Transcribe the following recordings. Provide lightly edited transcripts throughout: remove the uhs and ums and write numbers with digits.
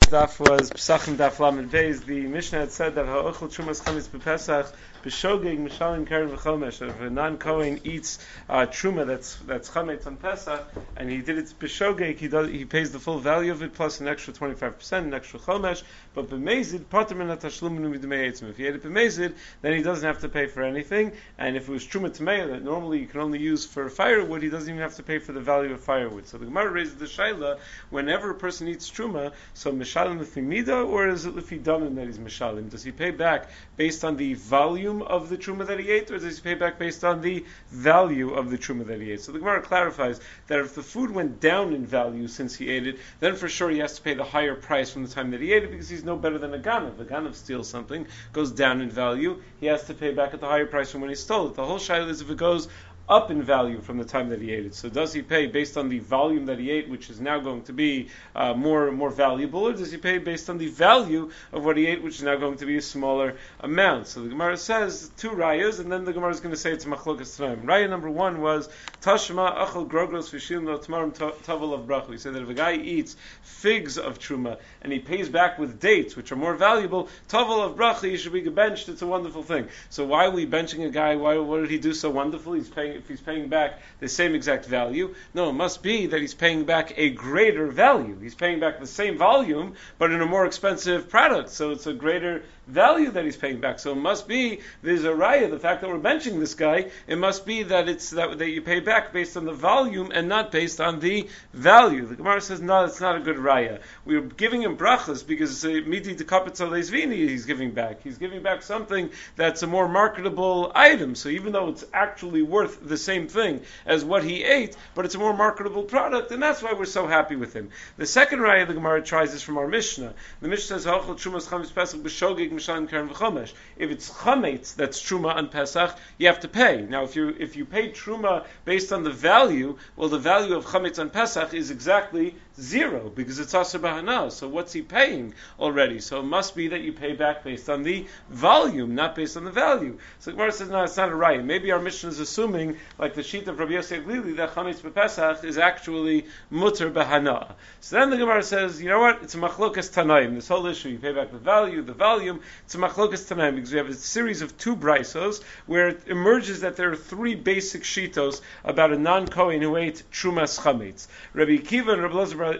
daf was Pesachim daf Lamed Beis. The Mishnah had said that ha'ochel trumas chametz b'Pesach b'shogeg mishalim keren v'chomesh. If a non-Kohen eats truma that's chametz on Pesach, and he did it b'shogeg, he pays the full value of it plus an extra 25%, an extra chomesh. But b'mezid pater min hatashlumin u'midmei eitzim. If he ate it b'mezid, then he doesn't have to pay for anything. And if it was truma tamei that normally you can only use for firewood, he doesn't even have to pay for the value of firewood. So the Gemara raises the shaila: whenever a person eats truma, so mishalim l'fi mida, or is it l'fi damim that he's mishalim? Does he pay back based on the volume of the truma that he ate, or does he pay back based on the value of the truma that he ate? So the Gemara clarifies that if the food went down in value since he ate it, then for sure he has to pay the higher price from the time that he ate it, because he's no better than a ganav. A ganav steals something, goes down in value, he has to pay back at the higher price from when he stole it. The whole shaila is if it goes up in value from the time that he ate it. So does he pay based on the volume that he ate, which is now going to be more valuable, or does he pay based on the value of what he ate, which is now going to be a smaller amount? So the Gemara says two rayas, and then the Gemara is going to say it's machlokas tanaim. Raya number one was Tashma achal grogros v'shil no tamarim tavel of bracha. He said that if a guy eats figs of truma and he pays back with dates, which are more valuable, tavel of bracha, he should be benched. It's a wonderful thing. So why are we benching a guy? What did he do so wonderful? If he's paying back the same exact value. No, it must be that he's paying back a greater value. He's paying back the same volume, but in a more expensive product. So it's a greater value that he's paying back. So it must be, there's a raya, the fact that we're benching this guy, it must be that it's that you pay back based on the volume and not based on the value. The Gemara says, no, it's not a good raya. We're giving him brachas because midi de kapitza leizvini he's giving back. He's giving back something that's a more marketable item. So even though it's actually worth the same thing as what he ate, but it's a more marketable product, and that's why we're so happy with him. The second raya the Gemara tries is from our Mishnah. The Mishnah says, "Ha'ochel trumas chametz pesach b'shogeg mishalim keren v'chomesh." If it's chametz that's truma on Pesach, you have to pay. Now, if you pay truma based on the value, well, the value of chametz on Pesach is exactly zero because it's aser b'hana. So what's he paying already? So it must be that you pay back based on the volume, not based on the value. So the Gemara says, no, it's not a raya. Maybe our Mishnah is assuming, like the sheet of Rabbi Yosef Glili, that chametz b'Pesach is actually mutter b'hana. So then the Gemara says, you know what? It's a machlokas tanaim. This whole issue, you pay back the value, the volume. It's a machlokas tanaim because we have a series of two braisos where it emerges that there are three basic shitos about a non-Kohen who ate trumas chametz. Rabbi Akiva and Rabbi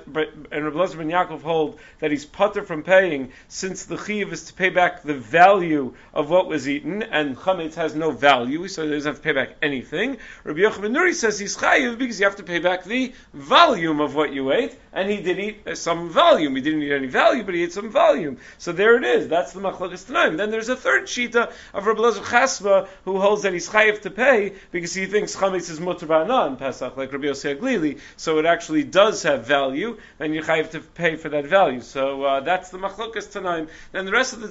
Elazar ben Yaakov hold that he's pater from paying since the chiv is to pay back the value of what was eaten, and chametz has no value, so he doesn't have to pay back anything. Rabbi Yochanan ben Nuri says he's chayiv because you have to pay back the volume of what you ate, and he did eat some volume. He didn't eat any value, but he ate some volume. So there it is. That's the machlokas tanaim. Then there's a third shita of Rabbi Elazar Chasva who holds that he's chayiv to pay because he thinks chametz is mutter b'hana in Pesach, like Rabbi Yosef Glili. So it actually does have value, and you're chayiv to pay for that value. So that's the machlokas tanaim. Then the rest of the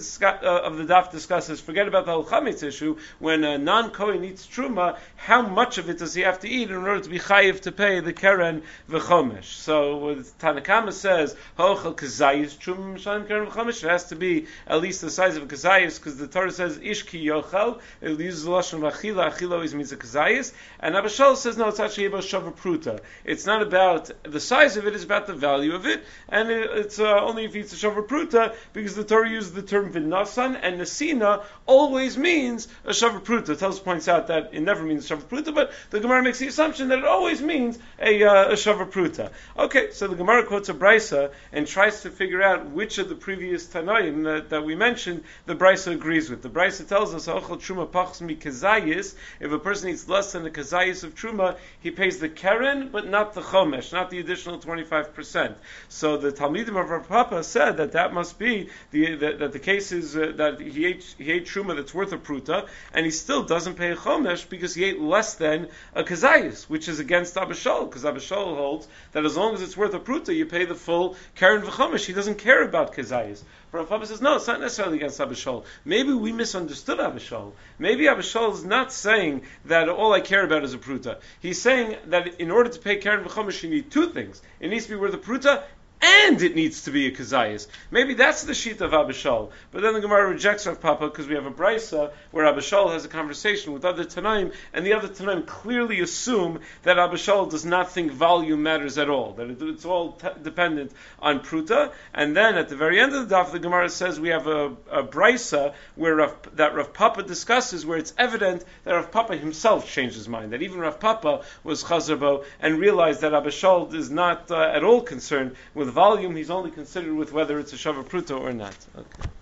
daf discusses, forget about the whole chametz issue. When a non-Kohen eats truma, how much of it does he have to eat in order to be chayiv to pay the keren v'chomesh? So Tanakama says, "Hochel kazayis truma mishalim keren v'chomesh." It has to be at least the size of a kazayis, because the Torah says ish ki yochel. It uses the lashon achila. Achila always means a kazayis. And Abba Shaul says, no, it's actually about shava pruta. It's not about the size of it; it's about the value of it. And it's only if it's a shava pruta, because the Torah uses the term v'nasan, and nesina always means a shava pruta. Tells points out that it never means shava pruta, but the Gemara makes the assumption that it always means a shava pruta. Okay, so the Gemara quotes a brisa and tries to figure out which of the previous tanoim that we mentioned the brisa agrees with. The brisa tells us ochel truma pachs mi kazayis. If a person eats less than the kazayis of truma, he pays the keren, but not the chomesh, not the additional 25%. So the Talmidim of Rav Papa said that must be that the case is that he ate truma that's worth a pruta, and he still doesn't pay a chomesh because he ate less than a kazayis, which is against Abba Shaul, because Abba Shaul holds that as long as it's worth a pruta, you pay the full keren v'chomesh. He doesn't care about kazayis. Rav Papa says, no, it's not necessarily against Abba Shaul. Maybe we misunderstood Abba Shaul. Maybe Abba Shaul is not saying that all I care about is a pruta. He's saying that in order to pay keren v'chomesh, you need two things. It needs to be worth a pruta, and it needs to be a kazayis. Maybe that's the sheet of Abba Shaul. But then the Gemara rejects Rav Papa because we have a brisa where Abba Shaul has a conversation with other Tanaim, and the other Tanaim clearly assume that Abba Shaul does not think volume matters at all, that it's all dependent on pruta. And then at the very end of the daf, the Gemara says we have a brisa where Rav Papa discusses where it's evident that Rav Papa himself changed his mind, that even Rav Papa was chazarbo and realized that Abba Shaul is not at all concerned with volume, he's only considered with whether it's a shava pruta or not. Okay.